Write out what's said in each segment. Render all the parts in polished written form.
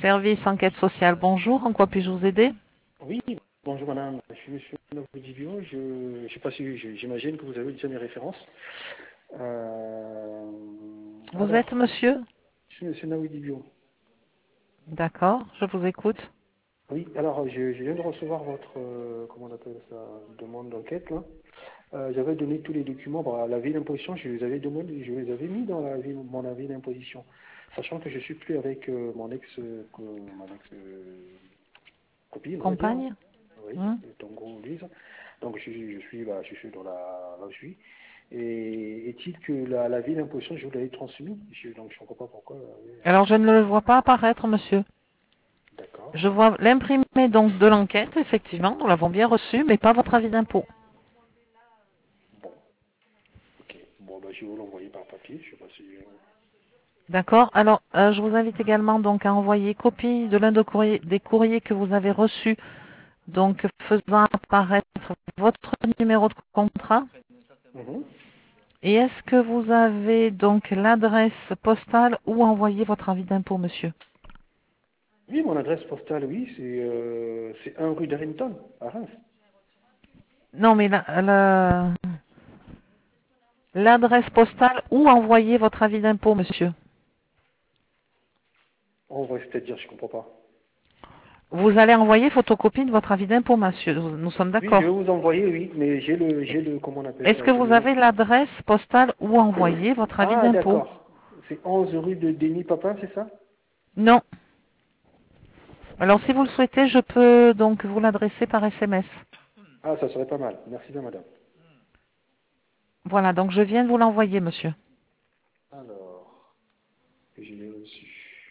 Service enquête sociale, bonjour. En quoi puis-je vous aider? Oui, bonjour madame, je suis monsieur Novodivio, je sais pas si, j'imagine que vous avez déjà mes références. Euh, Vous êtes alors, monsieur? je suis monsieur Naoudibio. D'accord, je vous écoute. Oui, alors je viens de recevoir votre, comment on appelle ça, demande d'enquête là. J'avais donné tous les documents, bon, l'avis d'imposition, je les avais demandé, je les avais mis dans mon avis d'imposition, sachant que je suis plus avec mon ex copine, on va dire. Compagne? Oui, Hmm. Tongo Lise. Donc je suis dans là où je suis. Et est-il que la ville d'imposition, je vous l'avais transmis, donc je ne comprends pas pourquoi. Alors, je ne le vois pas apparaître, monsieur. D'accord. Je vois l'imprimé donc de l'enquête, effectivement, nous l'avons bien reçu, mais pas votre avis d'impôt. Bon, ok. Bon, bah, je vais vous l'envoyer par papier. Je sais pas si. D'accord. Alors, je vous invite également donc à envoyer copie de l'un des courriers que vous avez reçus, donc faisant apparaître votre numéro de contrat. Mhm. Et est-ce que vous avez donc l'adresse postale où envoyer votre avis d'impôt, monsieur? Oui, mon adresse postale, oui, c'est 1 rue d'Arrington, à Reims. Non, mais l'adresse postale où envoyer votre avis d'impôt, monsieur? Oh, ouais, c'est-à-dire, je comprends pas. Vous allez envoyer photocopie de votre avis d'impôt, monsieur. Nous sommes Oui, je vais d'accord. vous envoyer, oui, mais comment on appelle Est-ce ça, que j'ai vous le nom. avez l'adresse postale où envoyer votre avis Ah, d'impôt? d'accord. C'est 11 rue de Denis Papin, c'est ça? Non. Alors, si vous le D'accord. souhaitez, je peux donc vous l'adresser par SMS. Ah, ça serait pas mal. Merci bien, madame. Voilà, donc je viens de vous l'envoyer, monsieur. Alors, que je l'ai reçu.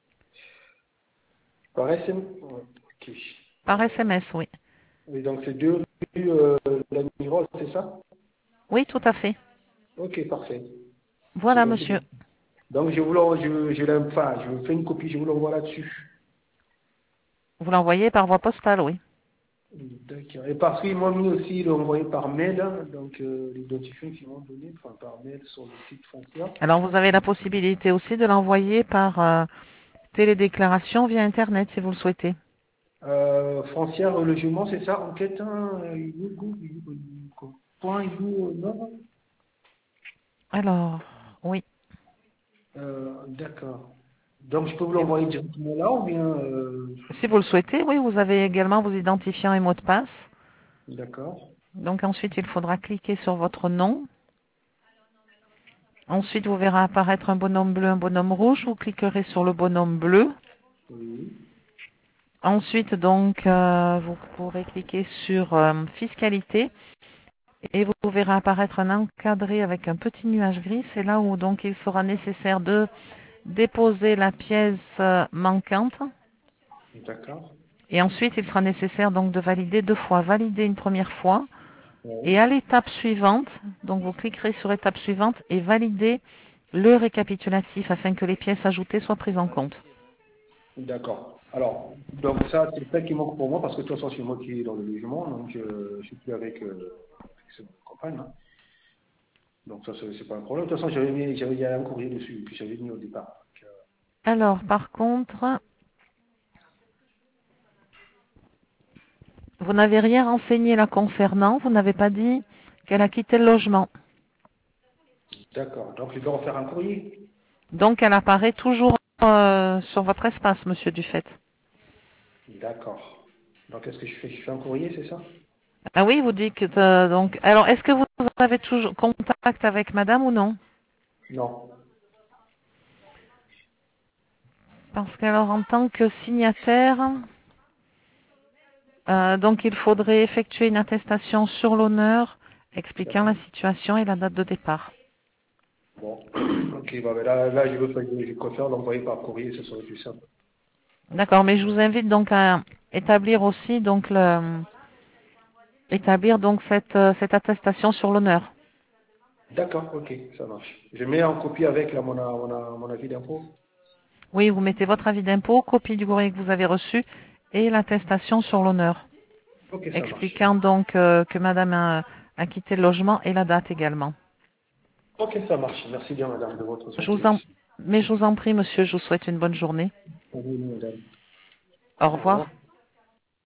Par SM. Ouais, ok. Par SMS, oui. Oui, donc c'est 2 rue Lagny-Rose, c'est ça? Oui, tout à fait. Ok, parfait. C'est Voilà, gentil. monsieur. Donc je vous fais une copie, je vous l'envoie là-dessus. Vous l'envoyez par voie postale, oui. D'accord. Et parce qu'ils m'ont mis aussi, ils l'ont envoyé par mail, hein, donc l'identifiant qu'ils m'ont donné, enfin par mail sur le site foncier. Alors, vous avez la possibilité aussi de l'envoyer par télédéclaration via Internet, si vous le souhaitez. Foncière logement, c'est ça? Enquête, hein, point, non? Alors, oui. D'accord. Donc, je peux vous Si vous, l'envoyer directement là ou bien... si vous le souhaitez, oui, vous avez également vos identifiants et mots de passe. D'accord. Donc ensuite, il faudra cliquer sur votre nom. Ensuite, vous verrez apparaître un bonhomme bleu, un bonhomme rouge. Vous cliquerez sur le bonhomme bleu. Oui. Ensuite, donc, vous pourrez cliquer sur Fiscalité et vous verrez apparaître un encadré avec un petit nuage gris. C'est là où donc il sera nécessaire de déposer la pièce manquante. D'accord. Et ensuite, il sera nécessaire donc de valider deux fois. Valider une première fois et Oui. à l'étape suivante, donc vous cliquerez sur étape suivante et valider le récapitulatif afin que les pièces ajoutées soient prises en compte. D'accord. Alors, donc ça, c'est ça qui manque pour moi parce que de toute façon, c'est moi qui est dans le logement, donc je suis plus avec cette compagne, hein. Donc ça, c'est pas un problème. De toute façon, il y a un courrier dessus que j'avais mis au départ. Donc, Alors, par contre, vous n'avez rien renseigné la concernant, vous n'avez pas dit qu'elle a quitté le logement. d'accord. Donc, je dois refaire un courrier. Donc, elle apparaît toujours sur votre espace, monsieur Dufet. D'accord. Donc, qu'est-ce que je fais? Je fais un courrier, c'est ça? Ah oui, vous dites que donc. Alors, est-ce que vous avez toujours contact avec madame ou non? Non. Parce qu'alors, en tant que signataire, donc il faudrait effectuer une attestation sur l'honneur expliquant la D'accord. situation et la date de départ. Bon. Ok, bah, mais là, je préfère l'envoyer par courrier, ce serait plus simple. D'accord, mais je vous invite donc à établir aussi donc établir donc cette attestation sur l'honneur. D'accord, ok, ça marche. Je mets en copie avec là, mon avis d'impôt. Oui, vous mettez votre avis d'impôt, copie du courrier que vous avez reçu et l'attestation sur l'honneur, Ok, ça marche. expliquant donc que madame a quitté le logement et la date également. Ok, ça marche. Merci bien, madame, de votre Je vous en, gentillesse. mais je vous en prie, monsieur, je vous souhaite une bonne journée. Oui, madame. Au Au revoir. revoir.